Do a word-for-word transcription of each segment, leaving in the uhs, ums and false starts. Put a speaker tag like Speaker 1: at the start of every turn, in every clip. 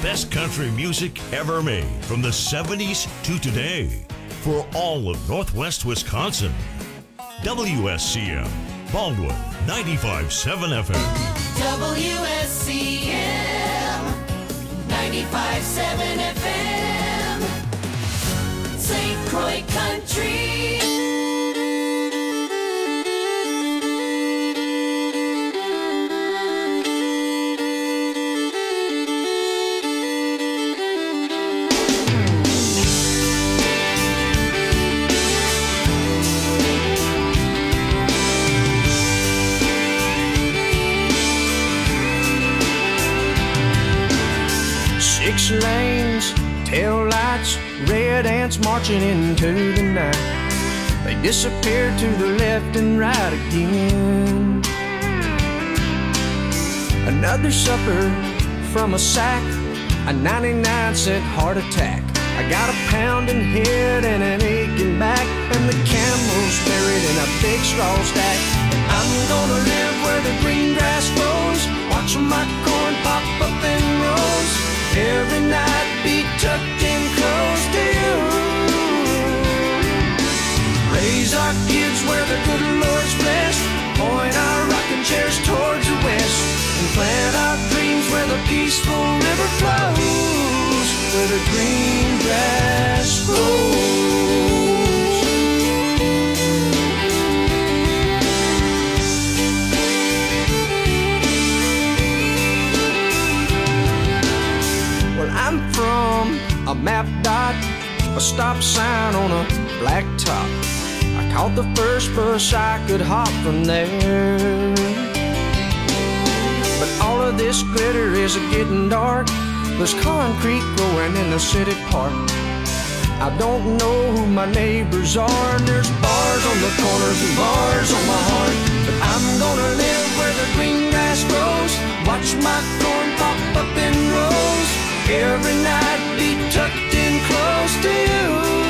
Speaker 1: best country music ever made from the seventies to today for all of Northwest Wisconsin. W S C M, Baldwin, ninety-five point seven F M.
Speaker 2: W S C M, ninety-five point seven F M. Saint Croix Country.
Speaker 3: Six lanes, tail lights, red ants marching into the night. They disappear to the left and right again. Another supper from a sack, a ninety-nine cent heart attack. I got a pounding head and an aching back, and the camel's buried in a big straw stack. I'm gonna live where the green grass grows, watching my corn pop up in rows. Every night be tucked in close to you. Raise our kids where the good Lord's blessed. Point our rocking chairs towards the west. And plant our dreams where the peaceful river flows, where the green grass grows. I'm from a map dot, a stop sign on a black top. I caught the first bus I could hop from there. But all of this glitter is getting dark. There's concrete growing in the city park. I don't know who my neighbors are, and there's bars on the corners and bars on my heart. But I'm gonna live where the green grass grows, watch my corn pop up in rows. Every night be tucked in close to you.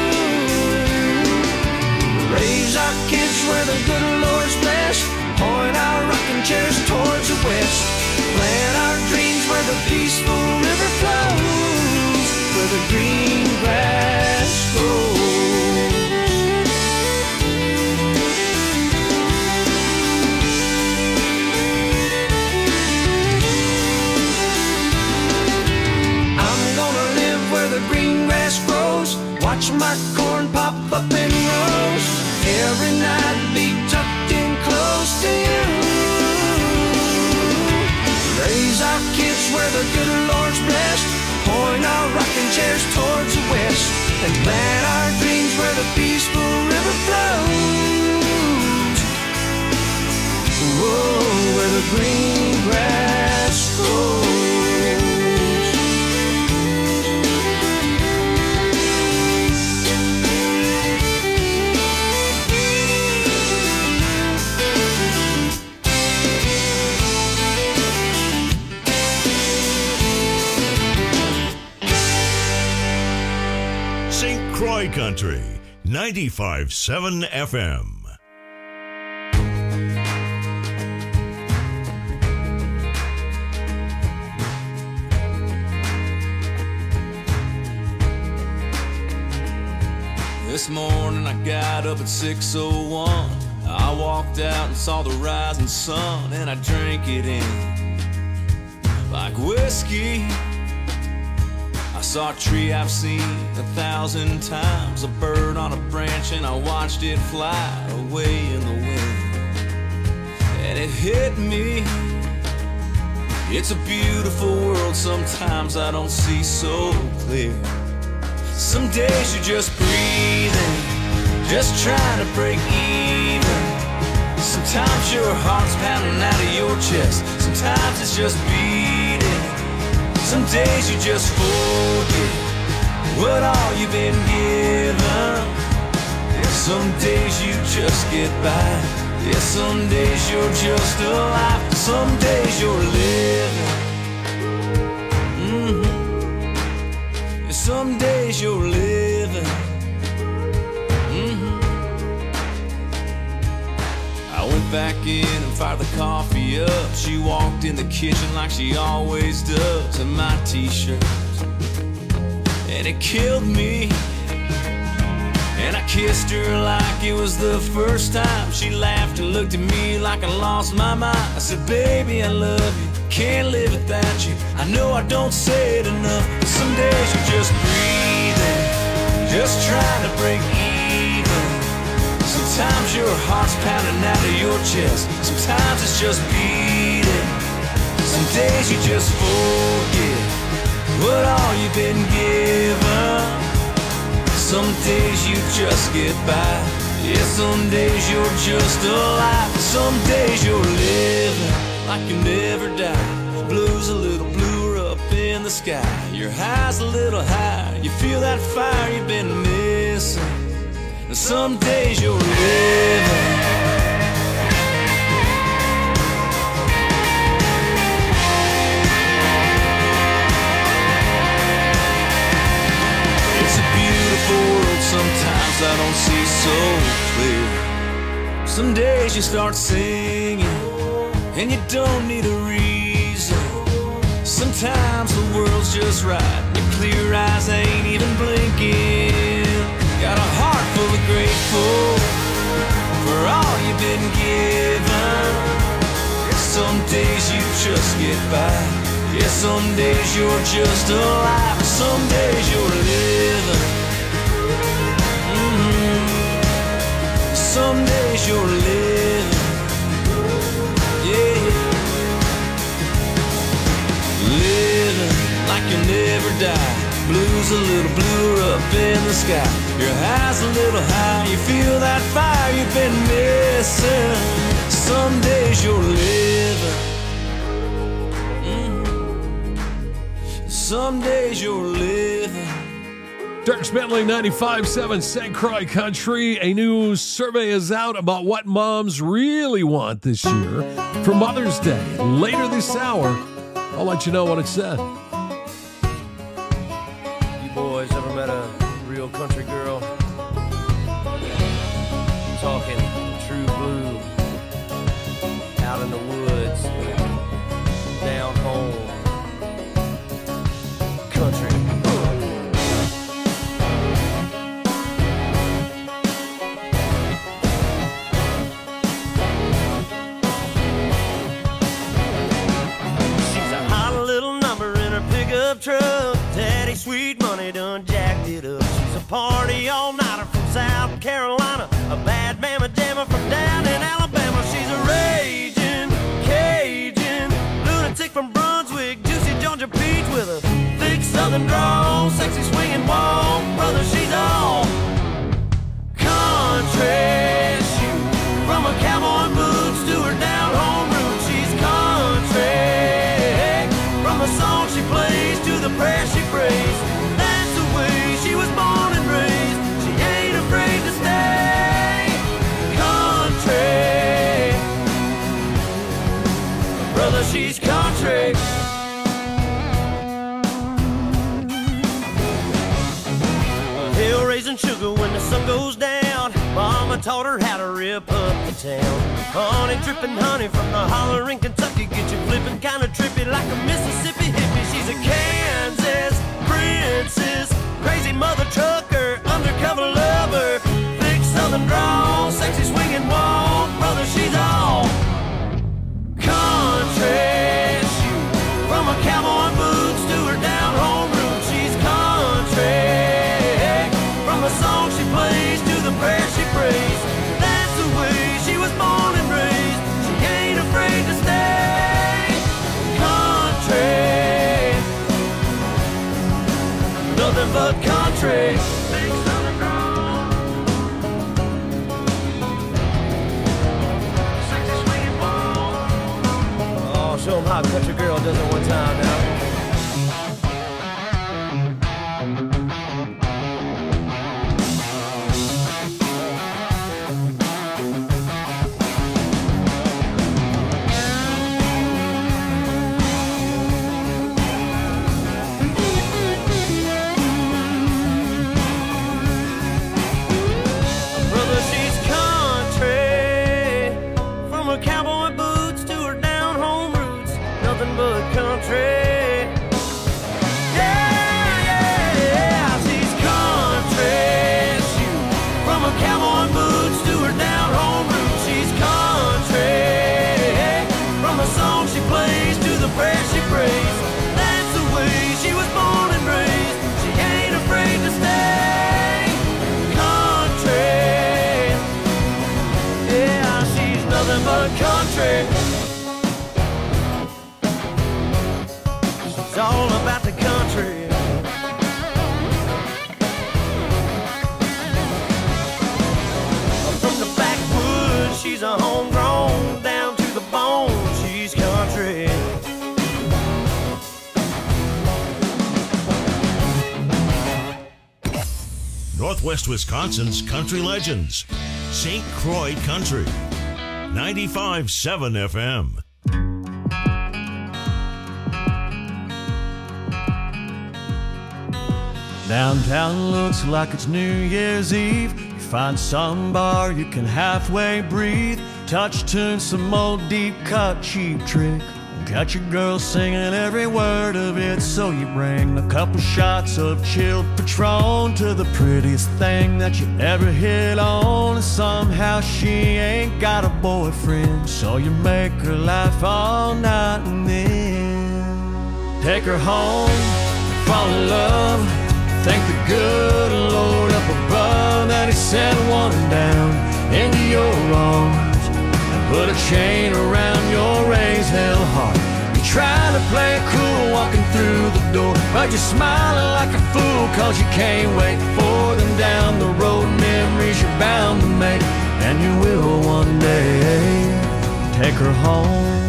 Speaker 3: Raise our kids where the good Lord's blessed. Point our rocking chairs towards the west. Plant our dreams where the peaceful river flows, where the green grass grows. Green grass grows, watch my corn pop up in rows. Every night be tucked in close to you. Raise our kids where the good Lord's blessed. Point our rocking chairs towards the west. And plant our dreams where the peaceful river flows. Whoa, where the green grass grows.
Speaker 1: Saint Croix Country, ninety-five point seven F M.
Speaker 4: This morning I got up at six oh one. I walked out and saw the rising sun, and I drank it in like whiskey. I saw a tree I've seen a thousand times, a bird on a branch, and I watched it fly away in the wind. And it hit me, it's a beautiful world, sometimes I don't see so clear. Some days you're just breathing, just trying to break even. Sometimes your heart's pounding out of your chest, sometimes it's just beating. Some days you just forget what all you've been given. Yeah, some days you just get by. Yeah, some days you're just alive. Some days you're living. Mm-hmm. Yeah, some days you're living. Mm-hmm. I went back in and fired the coffee up. She walked in the kitchen like she always does, in my t-shirt and it killed me. And I kissed her like it was the first time. She laughed and looked at me like I lost my mind. I said, baby, I love you, can't live without you. I know I don't say it enough, but some days you're just breathing, just trying to break even. Sometimes your heart's pounding out of your chest, sometimes it's just beating. Some days you just forget what all you've been given. Some days you just get by. Yeah, some days you're just alive. Some days you're living like you never die. Blue's a little bluer up in the sky. Your high's a little higher. You feel that fire you've been missing. And some days you're living. World sometimes I don't see so clear. Some days you start singing and you don't need a reason. Sometimes the world's just right, your clear eyes ain't even blinking. Got a heart full of grateful for all you've been given. Some days you just get by. Yeah, some days you're just alive. Some days you're living. Some days you're living, yeah, living like you never die. Blue's a little bluer up in the sky. Your high's a little high. You feel that fire you've been missing. Some days you're living, mm-hmm. Some days you're living.
Speaker 5: Dierks Bentley, ninety-five point seven Saint Croix Country. A new survey is out about what moms really want this year for Mother's Day. Later this hour, I'll let you know what it said.
Speaker 6: You boys ever met a real country girl? Talking true blue, out in the woods, down home, country. Truck, Daddy Sweet Money done jacked it up. She's a party all-nighter from South Carolina, a bad mamma jamma from down in Alabama. She's a raging Cajun lunatic from Brunswick, juicy Georgia peach with a thick southern drawl, sexy swinging walk. Brother, she's all country. Shoot, from her cowboy boots to her down home roots, she's country. From the song she plays to the prayer she prays, that's the way she was born and raised. She ain't afraid to stay country. Brother, she's country. Hill raising sugar when the sun goes down. Mama taught her how to rip up the town. Honey dripping honey from the holler in Kentucky. Get you flipping kinda trippy like a Mississippi hippie. She's a Kansas princess, crazy mother trucker, undercover lover, thick southern drawl, sexy swinging walk. Brother, she's all country. Shoot, from her cowboy boots to her down home roots, she's country. From the song she plays to the prayer she prays, that's the way she was born and raised. She ain't afraid to stay country. Nothing but country. Oh, show them how a country girl does it one time now. Cowboy boots to her down home roots, nothing but country.
Speaker 1: Northwest Wisconsin's country legends. Saint Croix Country. ninety-five point seven F M.
Speaker 7: Downtown looks like it's New Year's Eve. You find some bar you can halfway breathe. Touch tune, some old deep cut cheap trick. Got your girl singing every word of it. So you bring a couple shots of chilled Patron to the prettiest thing that you ever hit on. And somehow she ain't got a boyfriend, so you make her laugh all night and then take her home, fall in love. Thank the good Lord up above that He sent one down into your arms and put a chain around your raised hell heart. You're trying to play it cool walking through the door, but you're smiling like a fool cause you can't wait for them down the road. Memories you're bound to make, and you will one day take her home.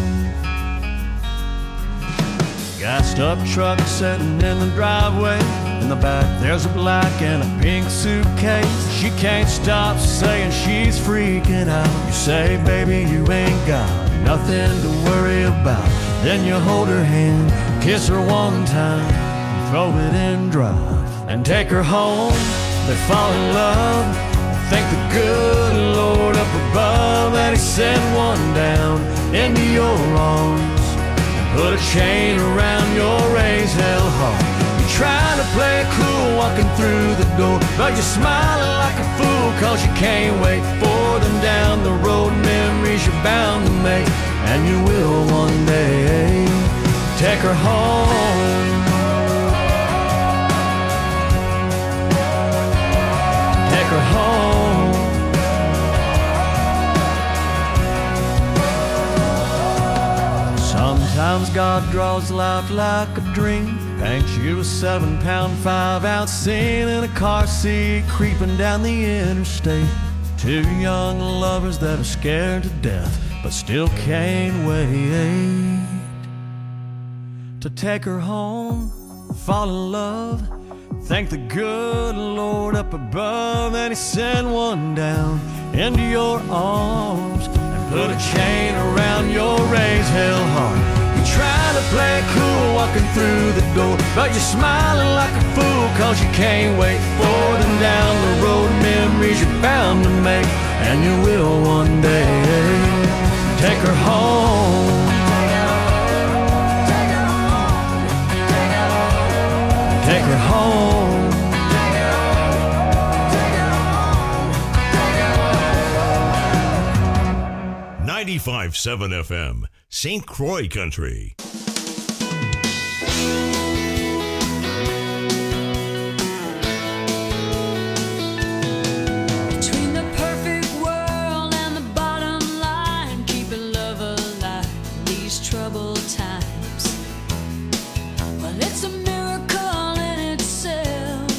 Speaker 7: Gassed up truck sitting in the driveway. In the back there's a black and a pink suitcase. She can't stop saying she's freaking out. You say, baby, you ain't got nothing to worry about. Then you hold her hand, kiss her one time, throw it in drive, and take her home. They fall in love. Thank the good Lord up above that He sent one down into your arms and put a chain around your raised hell heart. Trying to play it cool walking through the door, but you're smiling like a fool cause you can't wait for them down the road. Memories you're bound to make, and you will one day take her home. Take her home. Sometimes God draws life like a dream, paints you a seven pound, five ounce scene in a car seat creeping down the interstate. Two young lovers that are scared to death but still can't wait to take her home, fall in love. Thank the good Lord up above that He sent one down into your arms and put a chain around your raised hell heart. Trying to play it cool walking through the door, but you're smiling like a fool cause you can't wait for them down the road. Memories you're bound to make, and you will one day take her home. Take her home.
Speaker 1: ninety-five point seven F M, Saint Croix Country.
Speaker 2: Between the perfect world and the bottom line, keeping love alive in these troubled times. Well, it's a miracle in itself,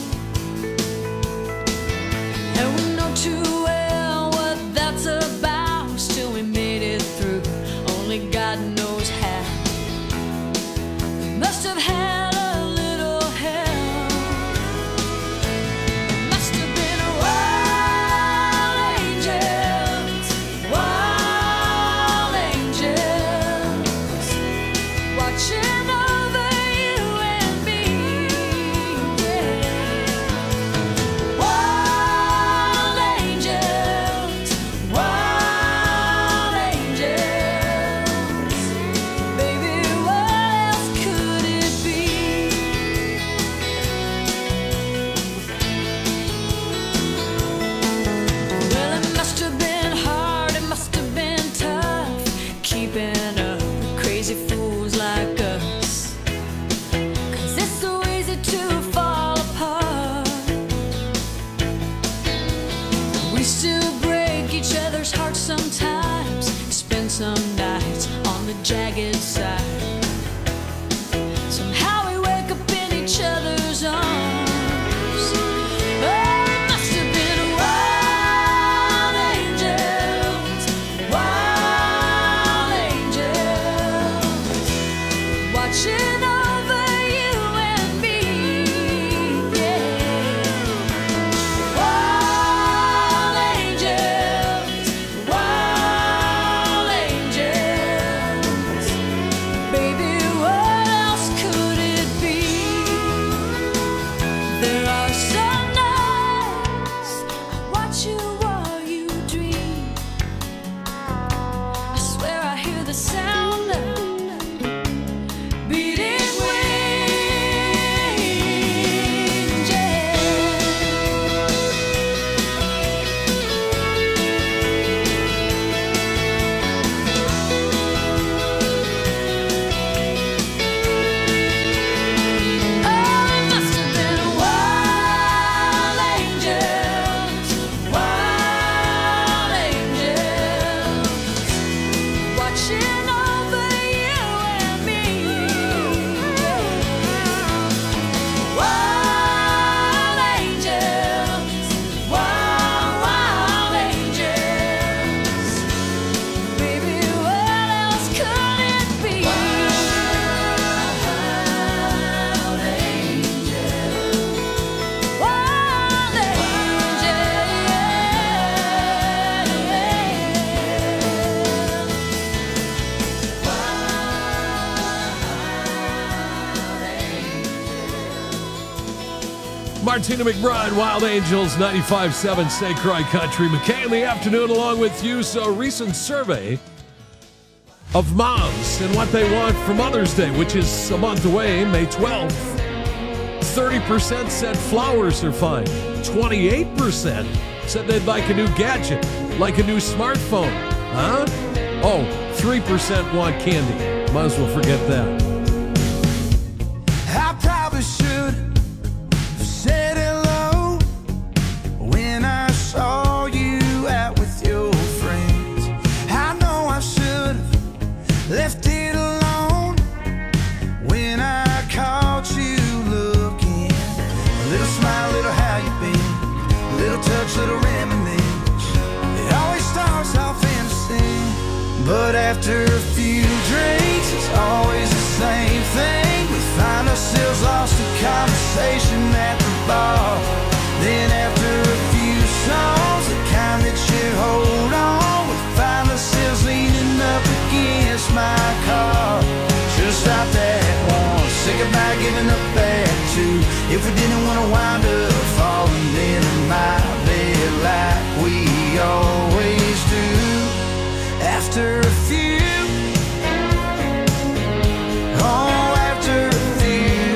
Speaker 2: and we know too well what that's about. Still we made it through, only God knows how. We must have had a little help. It must have been wild angels, wild angels, watching over you and me. Yeah. Wild angels, wild angels. Baby, what else could it be? Well, it must have been hard, it must have been tough, keeping up with crazy fools like us. 'Cause it's so easy to fall apart. We still break each other's hearts sometimes, spend some nights on the jagged side. Somehow we wake up in each other's arms. Oh, it must have been wild angels, wild angels, watching over you and me. Yeah.
Speaker 5: Tina McBride, Wild Angels, ninety-five point seven Saint Croix Country. McKay in the afternoon along with you. So, a recent survey of moms and what they want for Mother's Day, which is a month away, May twelfth. thirty percent said flowers are fine. twenty-eight percent said they'd like a new gadget, like a new smartphone. Huh? Oh, three percent want candy. Might as well forget that.
Speaker 8: I probably should have said hello when I saw you out with your friends. I know I should have left it alone when I caught you looking. A little smile, a little how you been, a little touch, little reminisce. It always starts off innocent, but after a few drinks, it's always the same thing. We find ourselves lost in conversation at the bar. Then after a few songs, the kind that you hold on, we find ourselves leaning up against my car. Should've stopped at one, say goodbye, giving up at two. If we didn't want to wind up falling into my bed like we always do. After a few, oh, after a few,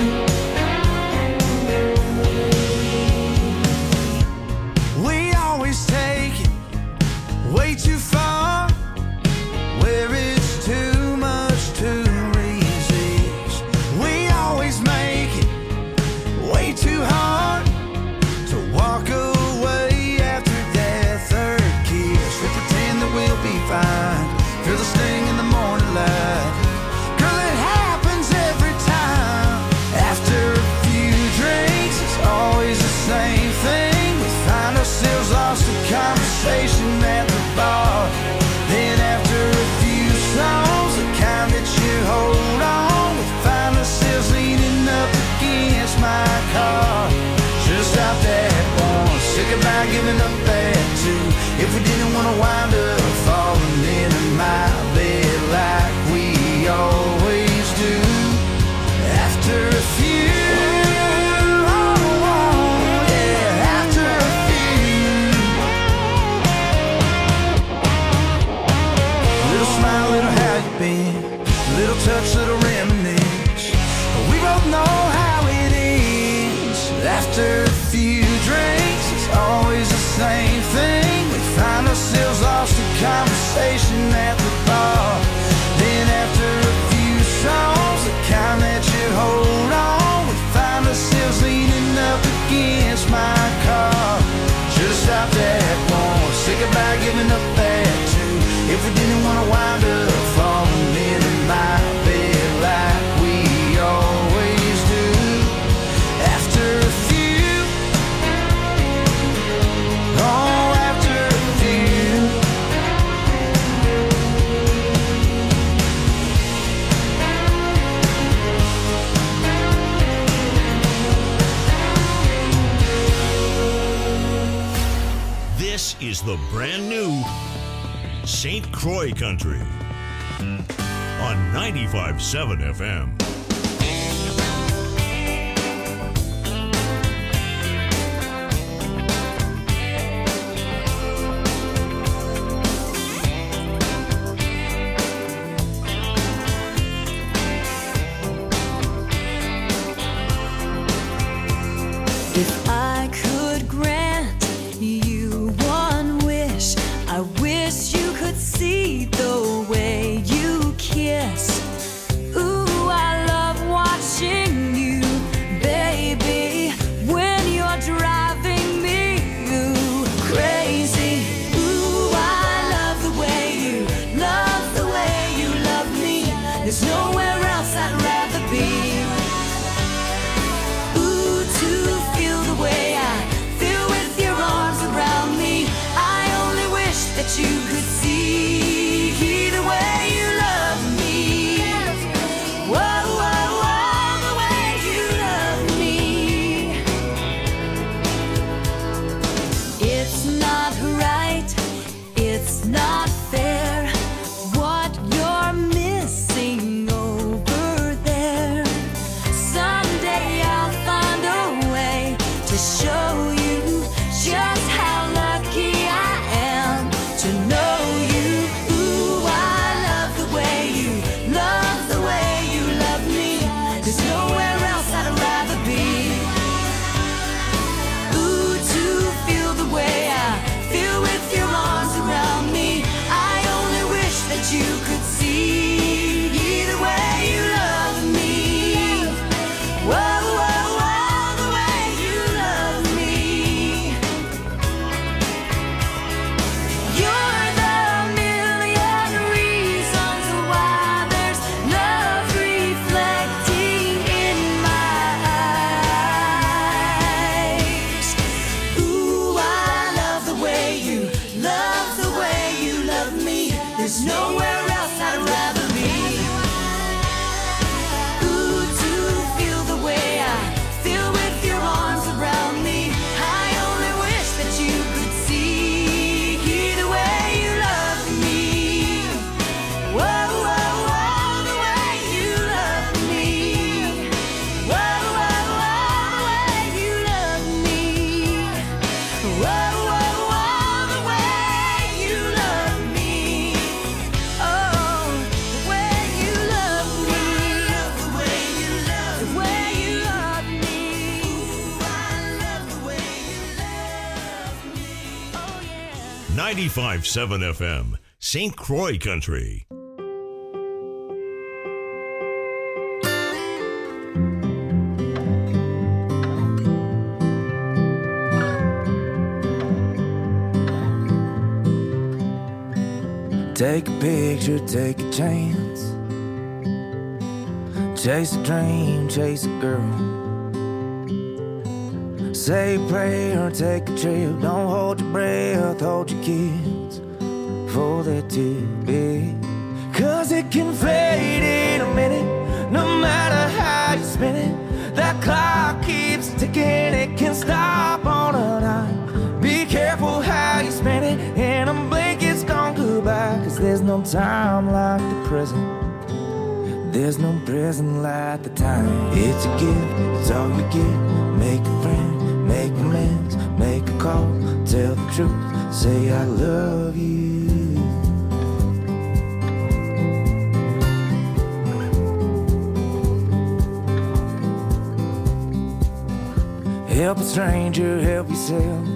Speaker 8: we always take it way too far, where it's too much to resist. We always make it way too hard to walk away after that third kiss. We pretend that we'll be fine, feel the sting in the morning light. Girl, it happens every time. After a few drinks, it's always the same thing. We find ourselves lost in conversation at the bar. Then after a few songs, the kind that you hold on, we find ourselves leaning up against my car. Should've stopped at one, say goodbye, giving up at two. If we didn't want to wind up falling into my bed like we always do. After a few, oh, oh, yeah, after a few. Little smile, little how you been, little touch, little reminisce. We both know how it ends. After a few drinks, it's always the same thing. We find ourselves lost in conversation at the bar. Then after a few songs, the kind that you hold on, we find ourselves leaning up against my car. Should've stopped at one, say goodbye, giving up at two. If we didn't want to wind up falling into my bed like we always do. After a few, oh, after a few.
Speaker 1: This is the brand new Saint Croix Country on ninety-five point seven F M.
Speaker 2: If I could grant you one wish, I wish you could see the way you kiss. Ooh, I love watching you, baby, when you're driving me ooh, crazy. Ooh, I love the way you, love the way you love me. There's nowhere else I'd rather be. That you could see the way you love me. Whoa, whoa, whoa, the way you love me. It's not right, it's not fair, what you're missing over there. Someday I'll find a way to show
Speaker 1: ninety-five point seven F M, Saint Croix Country.
Speaker 8: Take a picture, take a chance. Chase a dream, chase a girl. Say a prayer, take a trip. Don't hold your breath, hold your kids before they're too big. Cause it can fade in a minute, no matter how you spin it. That clock keeps ticking, it can stop on a dime. Be careful how you spend it, and a blink it's gone goodbye. Cause there's no time like the present. There's no present like the time. It's a gift, it's all you get. Make a friend, make amends, make a call, tell the truth, say I love you. Help a stranger, help yourself.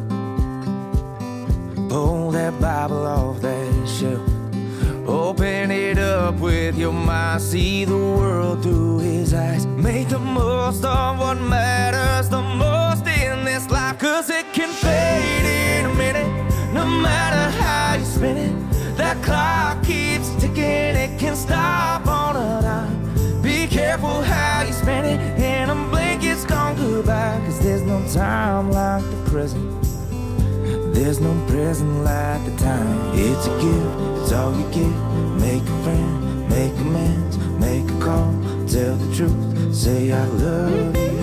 Speaker 8: Pull that Bible off that shelf. Open it up with your mind. See the world through his eyes. Make the most of what matters the most in this life. Cause it can fade in a minute, no matter how you spin it. That clock keeps ticking, it can stop on a dime. Be careful how you spend it, and a blink it's gone goodbye. Cause there's no time like the present. There's no present like the time. It's a gift, it's all you get. Make a friend, make amends, make a call, tell the truth, say I love you.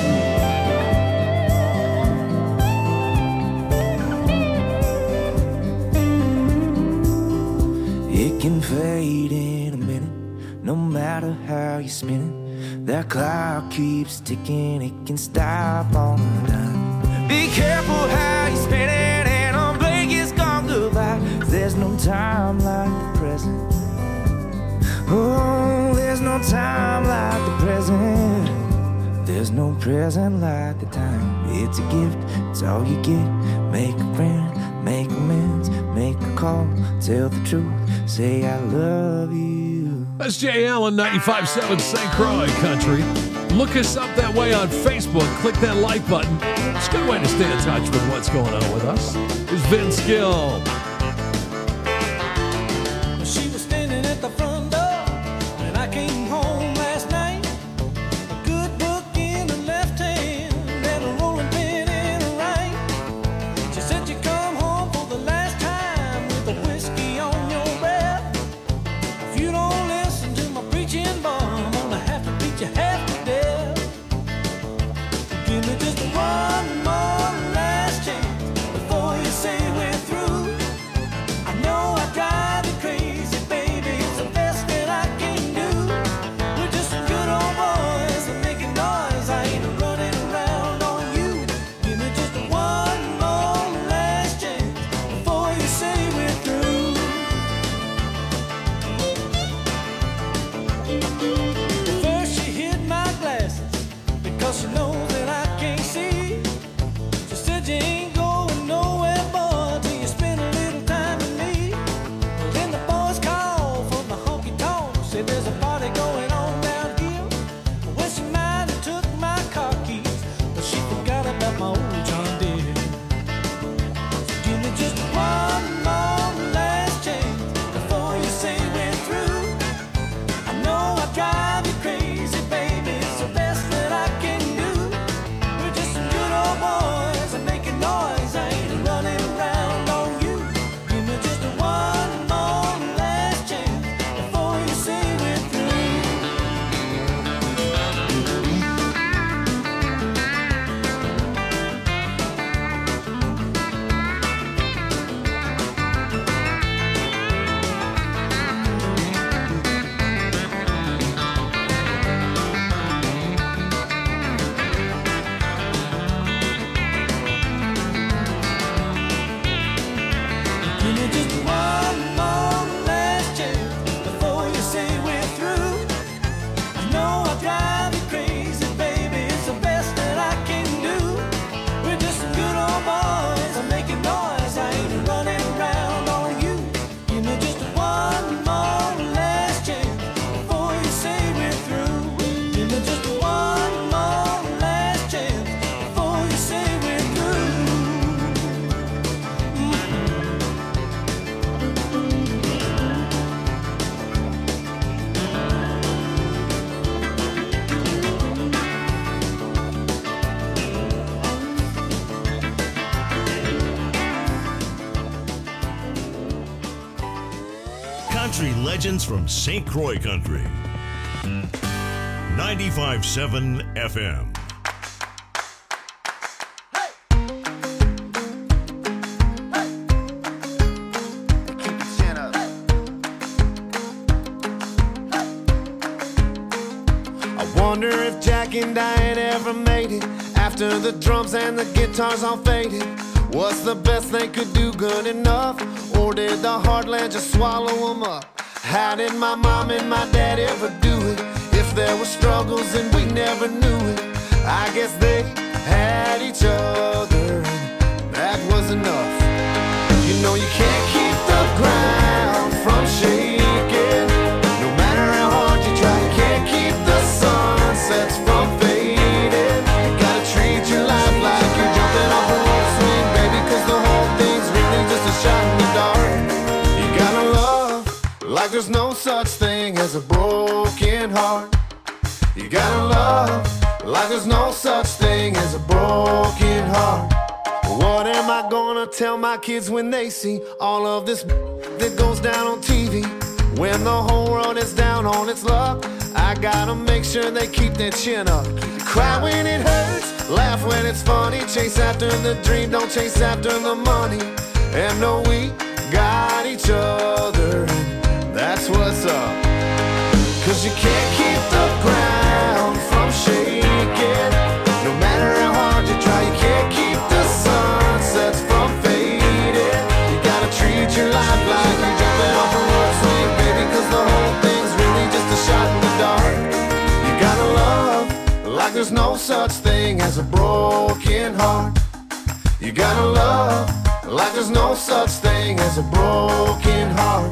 Speaker 8: It can fade in a minute, no matter how you spin it. That clock keeps ticking, it can stop on a dime. Be careful how you spin it. There's no time like the present. Oh, there's no time like the present. There's no present like the time. It's a gift, it's all you get. Make a friend, make amends, make a call, tell the truth, say I love you.
Speaker 5: That's Jay Allen, ninety-five point seven Saint Croix Country. Look us up that way on Facebook. Click that like button. It's a good way to stay in touch with what's going on with us. Here's Vince Gill.
Speaker 8: Running
Speaker 1: country legends from Saint Croix Country. ninety-five point seven F M.
Speaker 8: Wonder if Jack and Diane ever made it after the drums and the guitars all faded. Was the best they could do good enough, or did the heartland just swallow them up? How did my mom and my dad ever do it? If there were struggles and we never knew it, I guess they had each other, and that was enough. You know you can't keep the ground from shaking, no matter how hard you try. You can't keep the sunsets from fading. You gotta treat your life like you're jumping off a rope swing, baby, cause the whole thing's really just a shot in the dark. You gotta love like there's no such thing as a broken heart. You gotta love like there's no such thing as a broken heart. What am I gonna tell my kids when they see all of this that goes down on T V? When the whole world is down on its luck, I gotta make sure they keep their chin up. Cry when it hurts, laugh when it's funny, chase after the dream, don't chase after the money. And know we got each other, and that's what's up. Cause you can't keep the ground from shaking, no matter how hard you try. You can't keep the sunsets from fading. You gotta treat your life like you're jumping off a rope swing, baby, cause the whole thing's really just a shot in the dark. You gotta love like there's no such thing as a broken heart. You gotta love like there's no such thing as a broken heart.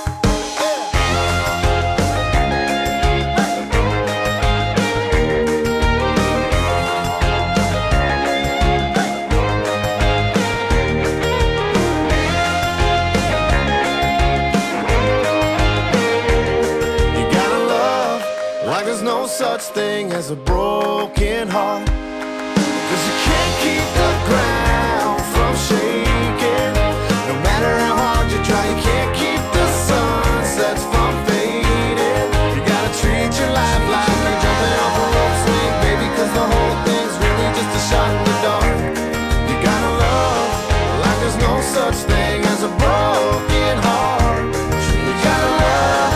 Speaker 8: Such thing as a broken heart. Cause you can't keep the ground from shaking, no matter how hard you try. You can't keep the sunsets from fading. You gotta treat your life like you're jumping off a rope swing, baby, cause the whole thing's really just a shot in the dark. You gotta love like there's no such thing as a broken heart. You gotta love.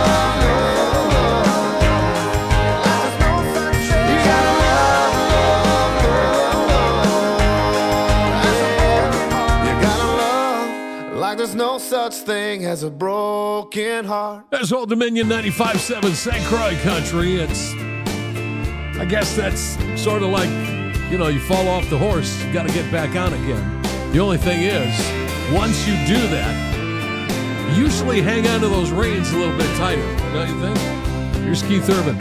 Speaker 8: There's no such thing as a broken heart.
Speaker 5: That's Old Dominion ninety-five point seven Saint Croix Country. It's, I guess that's sort of like, you know, you fall off the horse, you got to get back on again. The only thing is, once you do that, usually hang on to those reins a little bit tighter, don't you think? Here's Keith Urban.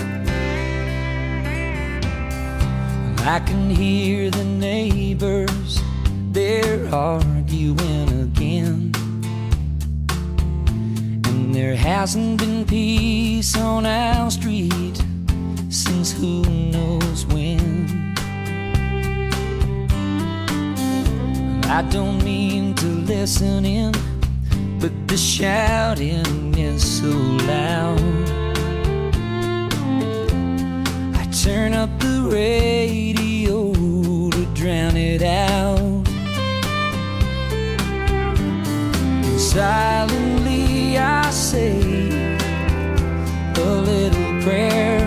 Speaker 9: I can hear the neighbors, they're arguing again. There hasn't been peace on our street since who knows when. I don't mean to listen in, but the shouting is so loud. I turn up the radio to drown it out. And silently I say a little prayer,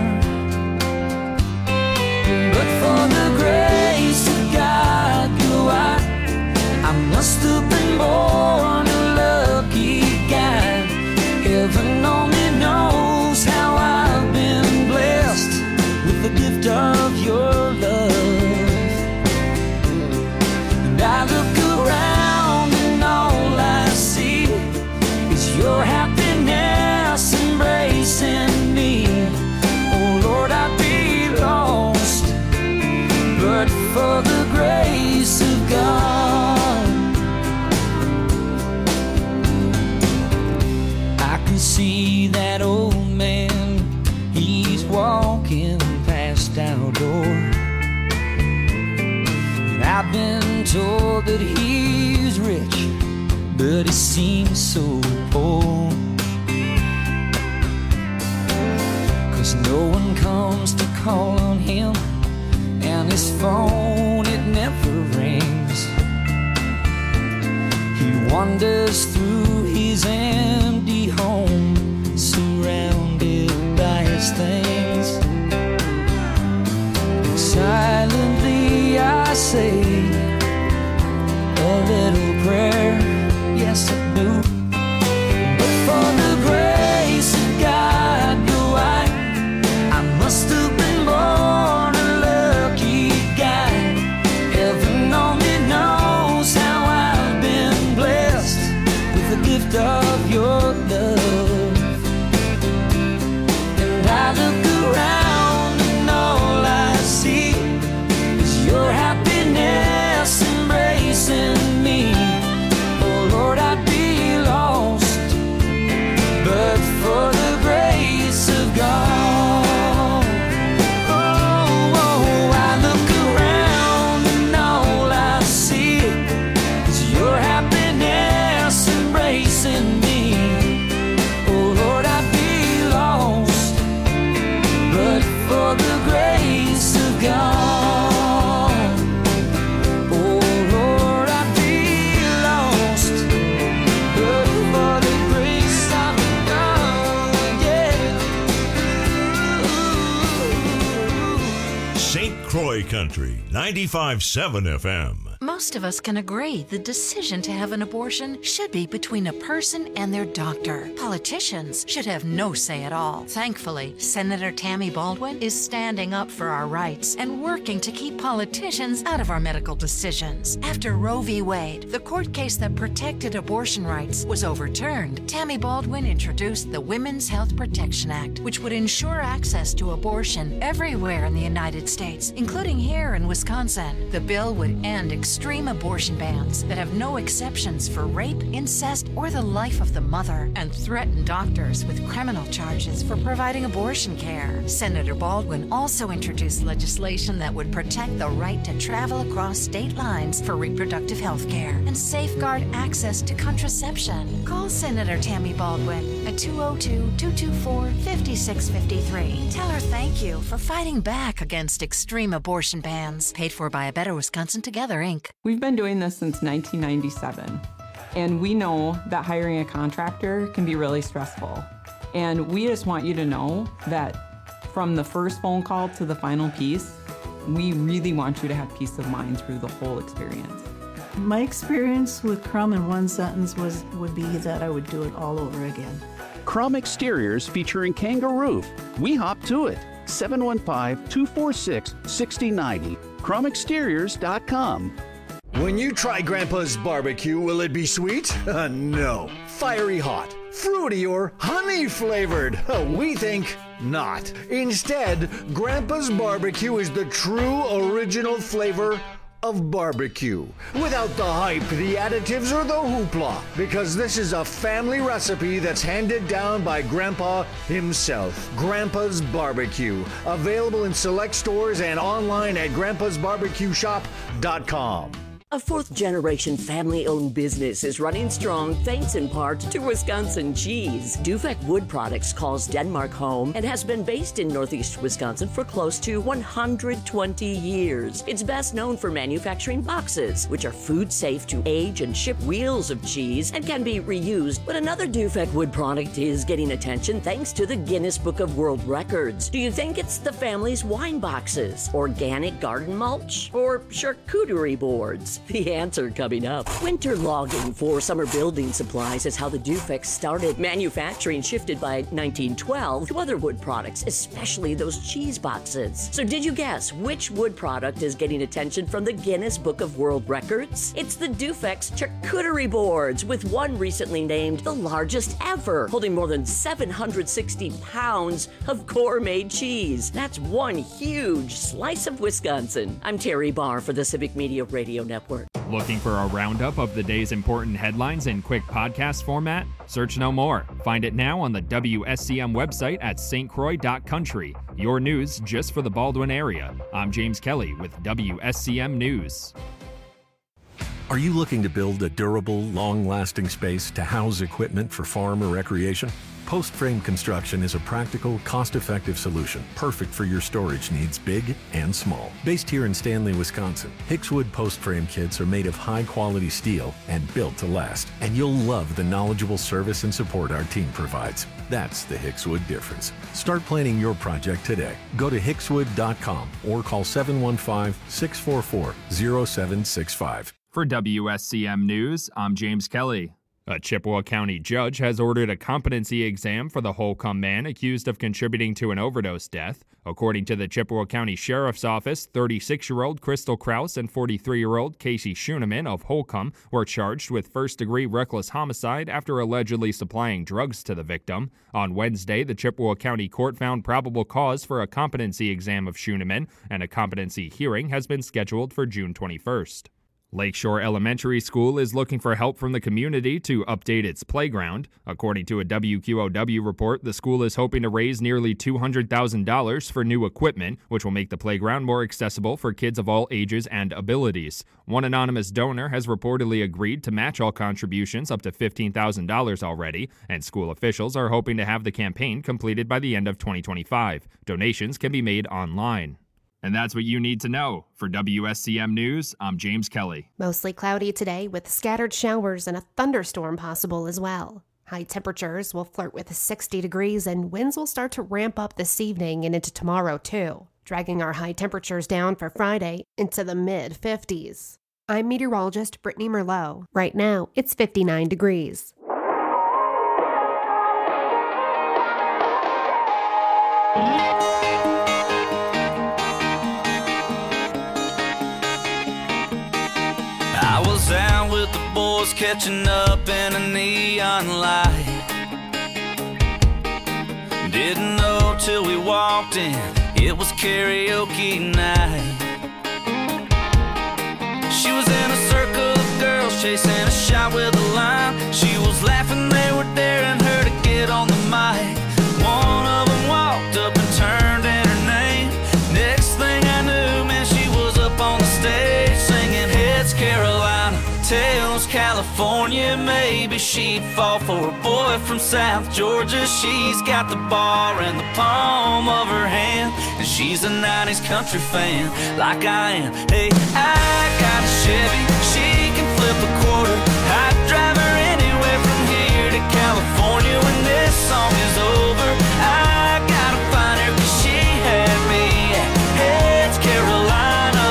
Speaker 9: but for the grace of God, you are, I must have been born a lucky guy. Heaven only knows how I've been blessed with the gift of your love. And I look around and all I see is your happiness embracing me. Oh Lord, I'd be lost but for the grace of God. I can see that old man, he's walking past our door, and I've been told that he's rich, but he seems so poor. He wanders through his empty home, surrounded by his things. Silently I say a little prayer, yes I do. But for the grace of God, go I, I must have been born a lucky guy. Heaven only knows how I've been blessed with the gift of your love. And I look around and all I see is your happiness embracing me. Oh Lord, I'd be lost but for the grace of God. Oh, oh, I look around and all I see is your happiness embracing me. Oh Lord, I'd be lost but for the grace of God.
Speaker 1: Croy Country, ninety-five point seven F M.
Speaker 10: Most of us can agree the decision to have an abortion should be between a person and their doctor. Politicians should have no say at all. Thankfully, Senator Tammy Baldwin is standing up for our rights and working to keep politicians out of our medical decisions. After Roe v. Wade, the court case that protected abortion rights, was overturned, Tammy Baldwin introduced the Women's Health Protection Act, which would ensure access to abortion everywhere in the United States, including here in Wisconsin. The bill would end extreme abortion bans that have no exceptions for rape, incest, or the life of the mother, and threaten doctors with criminal charges for providing abortion care. Senator Baldwin also introduced legislation that would protect the right to travel across state lines for reproductive health care and safeguard access to contraception. Call Senator Tammy Baldwin at two oh two, two two four, five six five three. Tell her thank you for fighting back against extreme abortion bans. Paid for by A Better Wisconsin Together, Incorporated.
Speaker 11: We've been doing this since nineteen ninety-seven, and we know that hiring a contractor can be really stressful. And we just want you to know that from the first phone call to the final piece, we really want you to have peace of mind through the whole experience.
Speaker 12: My experience with Crum in one sentence was would be that I would do it all over again.
Speaker 13: Crum Exteriors featuring Kangaroo. We hop to it. seven one five, two four six, six oh nine oh. crum exteriors dot com.
Speaker 14: When you try Grandpa's barbecue, will it be sweet? Uh, no. Fiery hot, fruity, or honey flavored? Uh, we think not. Instead, Grandpa's barbecue is the true original flavor of barbecue. Without the hype, the additives, or the hoopla. Because this is a family recipe that's handed down by Grandpa himself. Grandpa's Barbecue. Available in select stores and online at grandpas barbecue shop dot com.
Speaker 15: A fourth-generation family-owned business is running strong thanks in part to Wisconsin cheese. Dufek Wood Products calls Denmark home and has been based in northeast Wisconsin for close to one hundred twenty years. It's best known for manufacturing boxes, which are food-safe to age and ship wheels of cheese and can be reused. But another Dufek Wood product is getting attention thanks to the Guinness Book of World Records. Do you think it's the family's wine boxes, organic garden mulch, or charcuterie boards? The answer coming up. Winter logging for summer building supplies is how the Dufek started. Manufacturing shifted by nineteen twelve to other wood products, especially those cheese boxes. So did you guess which wood product is getting attention from the Guinness Book of World Records? It's the Dufek's charcuterie boards, with one recently named the largest ever, holding more than seven hundred sixty pounds of gourmet cheese. That's one huge slice of Wisconsin. I'm Terry Barr for the Civic Media Radio Network.
Speaker 16: Looking for a roundup of the day's important headlines in quick podcast format? Search no more. Find it now on the W S C M website at s t croix dot country. Your news just for the Baldwin area. I'm James Kelly with W S C M News.
Speaker 17: Are you looking to build a durable, long-lasting space to house equipment for farm or recreation? Post Frame Construction is a practical, cost-effective solution, perfect for your storage needs, big and small. Based here in Stanley, Wisconsin, Hickswood Post Frame kits are made of high-quality steel and built to last. And you'll love the knowledgeable service and support our team provides. That's the Hickswood difference. Start planning your project today. Go to hickswood dot com or call seven one five, six four four, zero seven six five.
Speaker 16: For W S C M News, I'm James Kelly. A Chippewa County judge has ordered a competency exam for the Holcomb man accused of contributing to an overdose death. According to the Chippewa County Sheriff's Office, thirty-six-year-old Crystal Kraus and forty-three-year-old Casey Schuneman of Holcomb were charged with first-degree reckless homicide after allegedly supplying drugs to the victim. On Wednesday, the Chippewa County Court found probable cause for a competency exam of Schuneman, and a competency hearing has been scheduled for June twenty-first. Lakeshore Elementary School is looking for help from the community to update its playground. According to a W Q O W report, the school is hoping to raise nearly two hundred thousand dollars for new equipment, which will make the playground more accessible for kids of all ages and abilities. One anonymous donor has reportedly agreed to match all contributions up to fifteen thousand dollars already, and school officials are hoping to have the campaign completed by the end of twenty twenty-five. Donations can be made online. And that's what you need to know. For W S C M News, I'm James Kelly.
Speaker 18: Mostly cloudy today with scattered showers and a thunderstorm possible as well. High temperatures will flirt with sixty degrees and winds will start to ramp up this evening and into tomorrow too, dragging our high temperatures down for Friday into the mid fifties. I'm meteorologist Brittany Merlot. Right now, it's fifty-nine degrees.
Speaker 8: I was out with the boys catching up in a neon light. Didn't know till we walked in, it was karaoke night. She was in a circle of girls chasing a shot with a line. She was laughing, they were daring her to get on the mic. One of them walked up and turned in her name. Next thing I knew, man, she was up on the stage singing Heads Carolina, Tails California. Maybe she'd fall for a boy from South Georgia. She's got the bar in the palm of her hand, and she's a nineties country fan like I am. Hey, I got a Chevy, she can flip a quarter. I'd drive her anywhere from here to California. When this song is over, I gotta find her, 'cause she had me at Heads Carolina.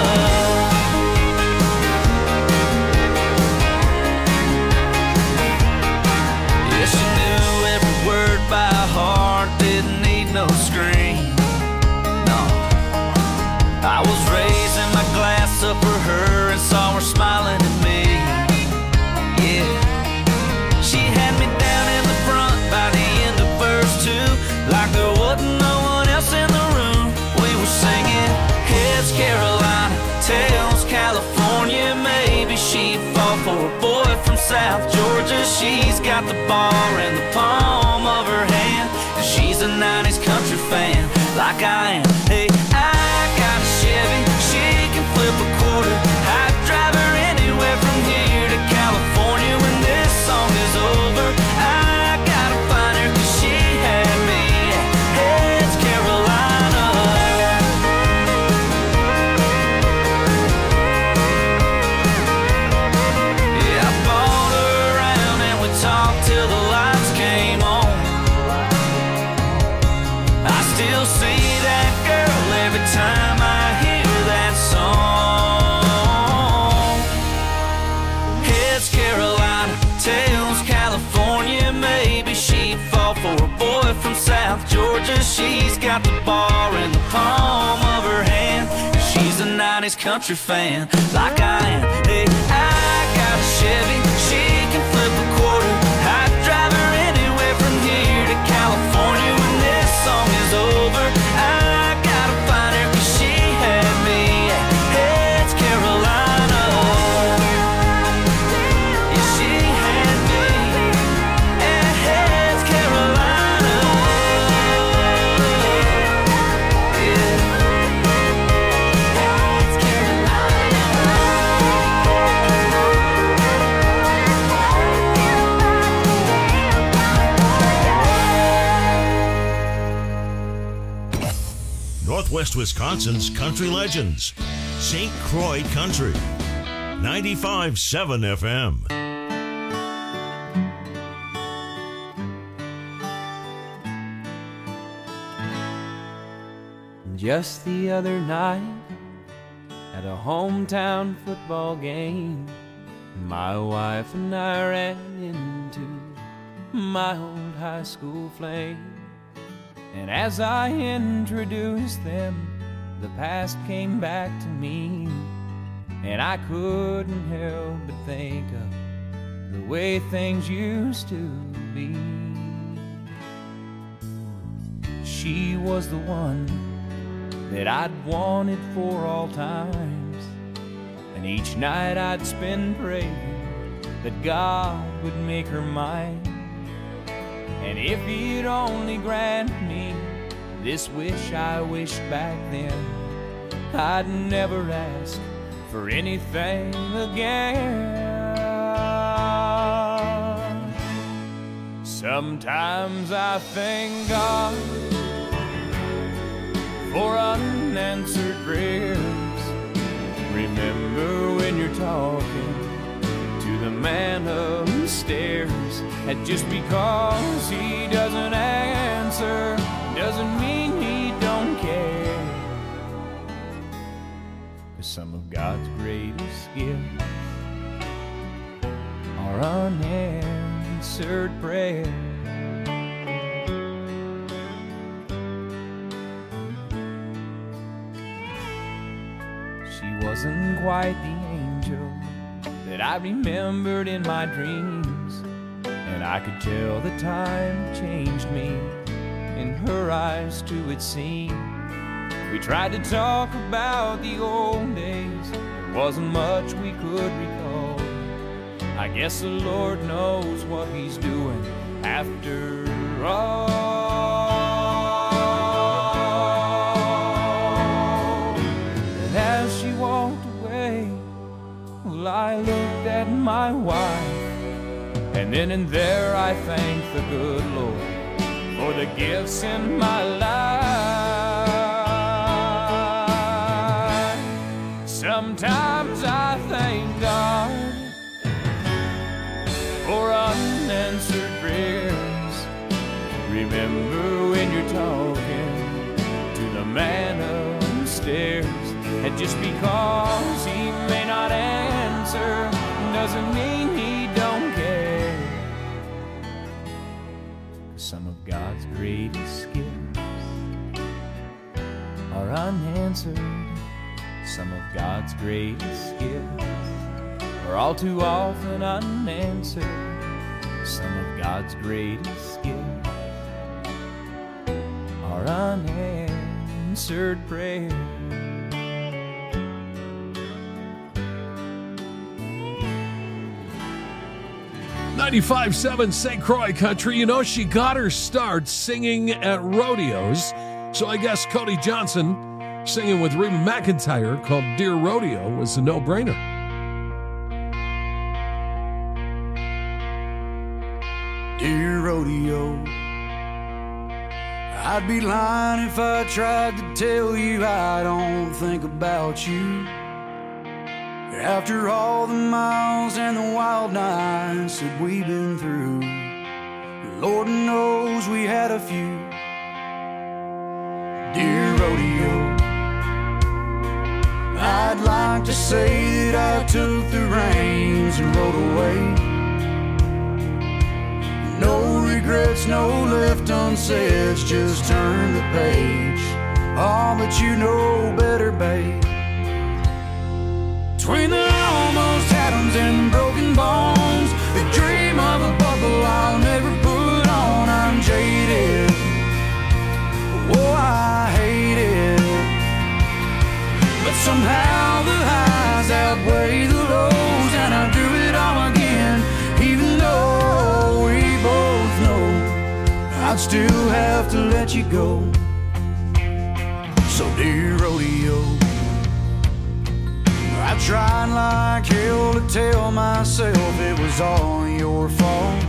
Speaker 8: Yeah, she knew every word by heart, didn't need no screen. No, I was raising my glass up for her and saw her smiling at me. Yeah, she had me down in the front by the end of verse two, like there wasn't no one else in the room. We were singing Heads Carolina, Tails California. Maybe she'd fall for a boy from South Georgia. She's got the bar in the palm of her hand, and she's a nineties country fan like I am. Hey, I got a Chevy, she can flip a quarter. I'd drive her anywhere from here to California. When this song is over, I gotta find her, 'cause she had me at Heads Carolina. Yeah, I bought her around and we talked till the lights came on. I still see that girl every time I hear that song. Heads Carolina, Tails California. Maybe she'd fall for a boy from South Georgia. She's got the bar in the palm of her hand, and she's a nineties country fan like I am. Hey, I got a Chevy, she can flip a quarter. I'd drive her anywhere from here to California. When this song is over, I gotta find her, 'cause she had me at Heads Carolina. Yeah, she had me at Heads Carolina. Yeah. Heads Carolina.
Speaker 1: Northwest Wisconsin's country legends. Saint Croix Country. ninety-five point seven F M.
Speaker 19: Just the other night, at a hometown football game, my wife and I ran into my old high school flame. And as I introduced them, the past came back to me, and I couldn't help but think of the way things used to be. She was the one that I'd wanted for all times, and each night I'd spend praying that God would make her mine. And if he'd only grant me this wish I wished back then, I'd never ask for anything again. Sometimes I thank God for unanswered prayers. Remember when you're talking to the man upstairs, and just because he doesn't answer doesn't mean he don't care. 'Cause some of God's greatest gifts are unanswered prayers. She wasn't quite the angel that I remembered in my dreams, and I could tell the time changed me. In her eyes too it seemed. We tried to talk about the old days, there wasn't much we could recall. I guess the Lord knows what he's doing after all. And as she walked away, well, I looked at my wife, and then and there I thanked the good Lord for the gifts in my life. Sometimes I thank God for unanswered prayers. Remember when you're talking to the man upstairs, and just because he may not answer doesn't mean he don't care. Some of God's greatest gifts are unanswered. Some of God's greatest gifts are all too often unanswered. Some of God's greatest gifts are unanswered prayers.
Speaker 5: ninety-five point seven Saint Croix Country. You know, she got her start singing at rodeos, so I guess Cody Johnson singing with Reba McEntire called Dear Rodeo was a no-brainer.
Speaker 8: Dear rodeo, I'd be lying if I tried to tell you I don't think about you. After all the miles and the wild nights that we've been through, Lord knows we had a few. Dear rodeo, I'd like to say that I took the reins and rode away. No regrets, no left unsaid, just turn the page. Oh, but you know better, babe. Between the almost atoms and broken bones, the dream of a bubble I'll never put on. I'm jaded, oh I hate it, but somehow the highs outweigh the lows, and I do it all again, even though we both know I'd still have to let you go. So dear rodeo, I tried like hell to tell myself it was all your fault.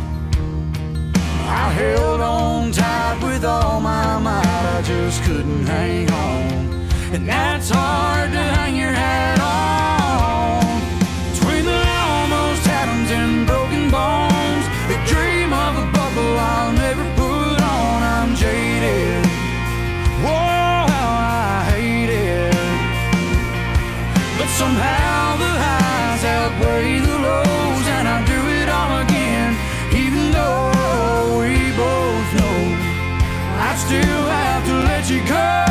Speaker 8: I held on tight with all my might, I just couldn't hang on.
Speaker 9: Yeah, it's hard to hang your hat on. Between the almost atoms and broken bones, the dream of a bubble I'll never put on. I'm jaded. Whoa, how I hate it. But somehow the highs outweigh the lows, and I do it all again, even though we both know I still have to let you go.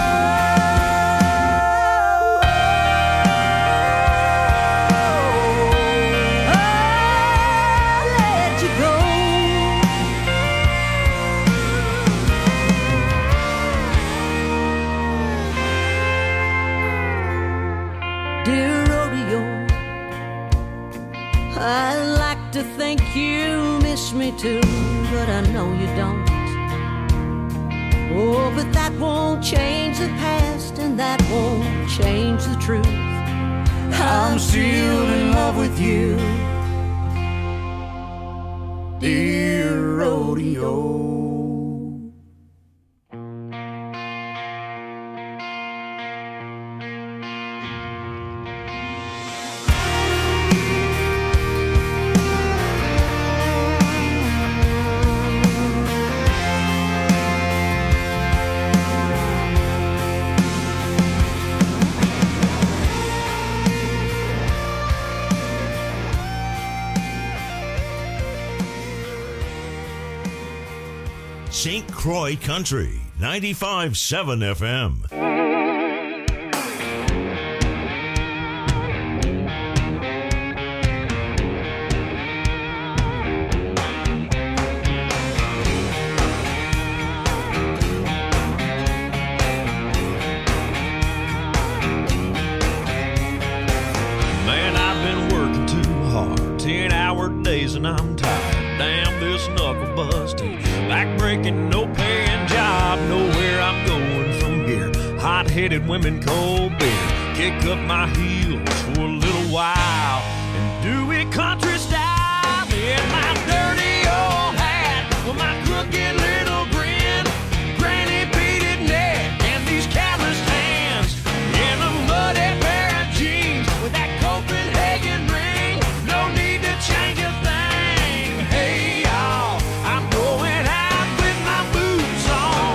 Speaker 2: Dear rodeo, I'd like to think you miss me too, but I know you don't. Oh, but that won't change the past, and that won't change the truth. I'm still in love with you, dear rodeo.
Speaker 1: Saint Croix Country, ninety-five point seven F M.
Speaker 20: Man, I've been working too hard, ten-hour days and I'm tired. Damn this knuckle busting, back-breaking, no-paying job. Nowhere I'm going from here. Hot-headed women, cold beer. Kick up my heels for a little while and do it country style. In my dirty old hat, with my crooked little grin, granny beaded neck, and these calloused hands. In a muddy pair of jeans with that Copenhagen ring. No need to change a thing. Hey, y'all, I'm going out with my boots on.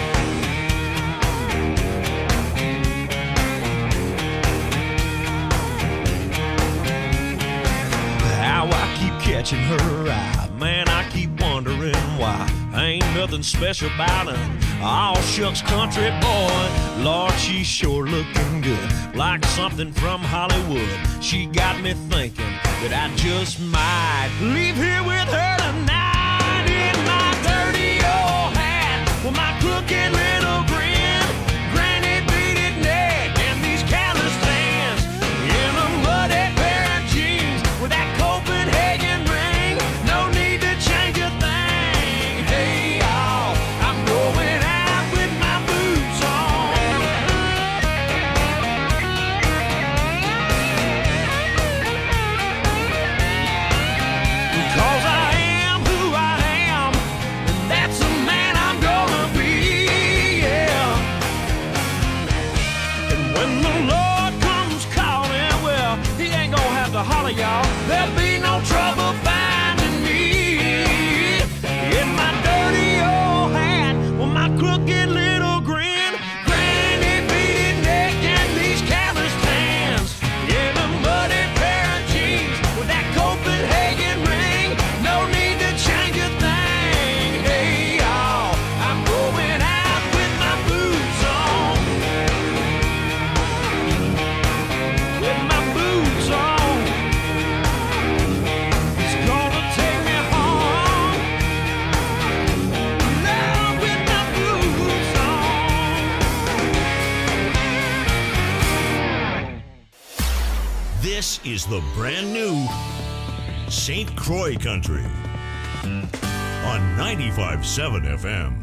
Speaker 20: How I keep catching her eye, man, I keep wondering why. Ain't nothing special about her. All shucks country boy. Lord, she's sure looking good, like something from Hollywood. She got me thinking that I just might leave here with her tonight. In my dirty old hat, with my crooked little grin, granny beaded neck, and these calloused hands. In a muddy pair of jeans with that Copenhagen ring. No need to change a thing. Hey, y'all, I'm going out with my boots on. Because I am who I am, and that's the man I'm gonna be, yeah. And when the Lord comes calling, well, he ain't gonna have to holler, y'all. There'll be no trouble finding me. In my dirty old hat, with my crooked little grin, granny beaded neck, and these calloused hands. In a muddy pair of jeans with that Copenhagen ring. No need to change a thing. Hey, y'all, I'm going out with my boots on. With my boots on. It's gonna take me home. Now with my boots on.
Speaker 1: This is the brand new Saint Croix Country on ninety-five point seven F M.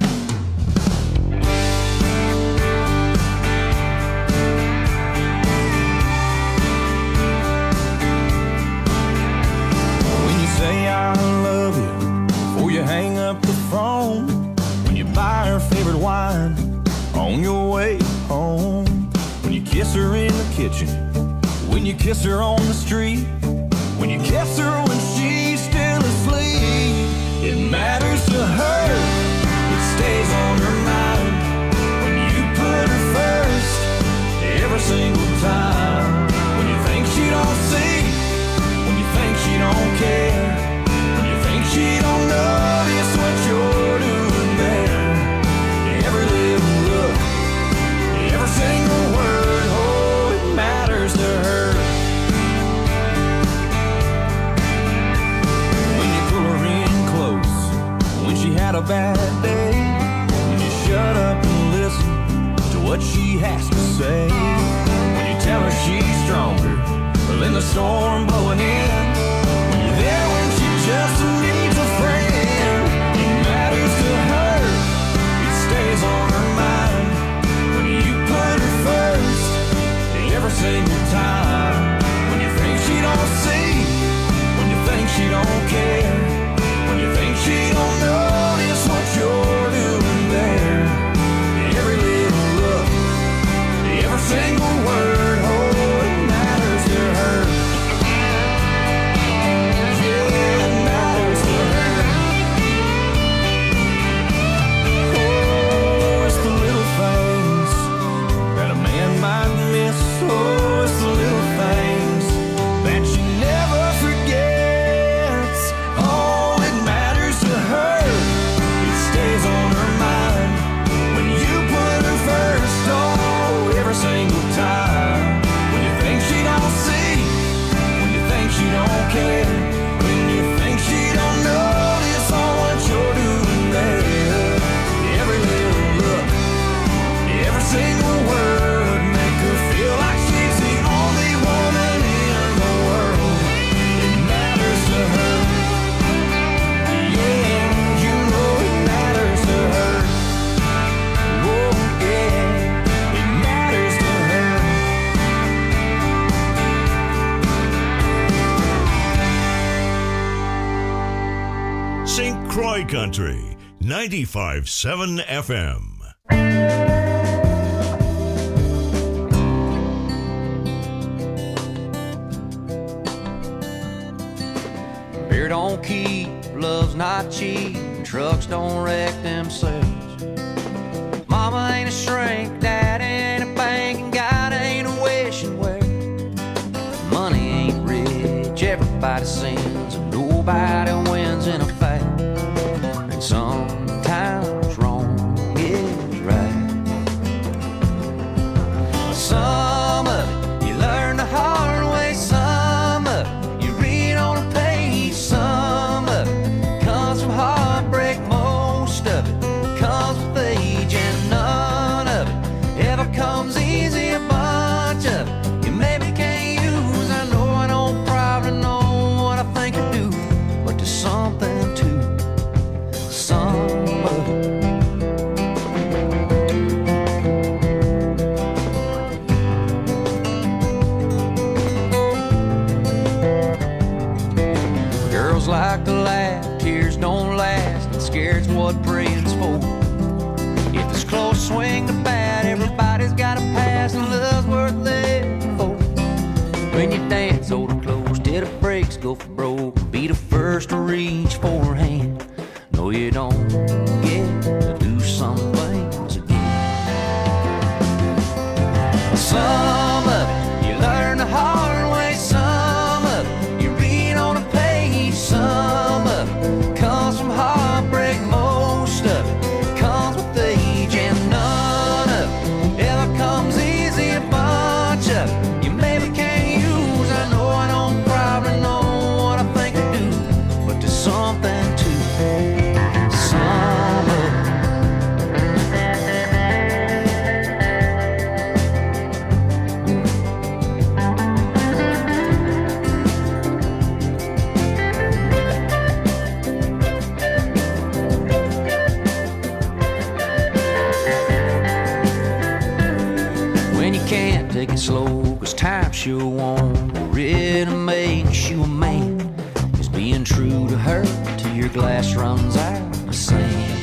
Speaker 8: When you say I love you, before you hang up the phone, when you buy her favorite wine on your way home, when you
Speaker 4: kiss her in the kitchen, when you kiss her on the street, when you kiss her when she's still asleep. It matters to her, it stays on her mind, when you put her first, every single time. When you think she don't see, when you think she don't care, when you think she don't notice what you're doing there. Every little look, every single word, oh, it matters to her. When you pull her in close, when she had a bad day, when you shut up and listen to what she has to say, when you tell her she's stronger than the storm blowing in, when you're there when she just needs a friend. It matters to her, it stays on her mind, when you put her first, every single time. When you think she don't see, when you think she don't care, when you think she don't notice what you're doing there. Every little look, every single word, oh, it matters to her. Yeah, it matters to her. Oh, it's the little things that a man might miss. Oh, it's the little things that she never forgets. Oh, it matters to her, it stays on her mind, when you put her first, oh, every single time. When you think she don't see, when you think she don't care, when you think she don't notice all what you're doing there. Every little look, every single word, make her feel like she's the only woman in the world. It matters to her. Yeah, you know it matters to her. Oh, yeah, it matters to her.
Speaker 1: Saint Croix Country, ninety-five point seven F M.
Speaker 19: Beer don't keep, love's not cheap, trucks don't wreck themselves. Mama ain't a shrink, dad ain't a bank, and God ain't a wishing well. Money ain't rich, everybody sins, and nobody wins in a fight. And sometimes wrong is right. Some of it you learn the hard way, some of it you read on a page, some of it comes from heartbreak, most of it comes with age, and none of it ever comes easy. A bunch of it you maybe can't use. I know I don't probably know what I think I do, but there's something to some of it. Girls like to laugh, tears don't last, and scared's what praying's for. If it's close, swing the bat, everybody's got a pass, and love's worth living for. When you dance, hold her close till the brakes go for broke. Be the first to reach for her hand. No, you don't get to do some things again. Some of it you learn the hard way, some of it you read on a page, some of it comes from heartbreak, most of it comes with age, and none of it ever comes easy. A bunch of it you maybe can't use. I know I don't probably know what I think I do, but there's something to some of it. When you can't take it slow, cause time sure won't really make you a man. Is being true to her till your glass runs out of sand.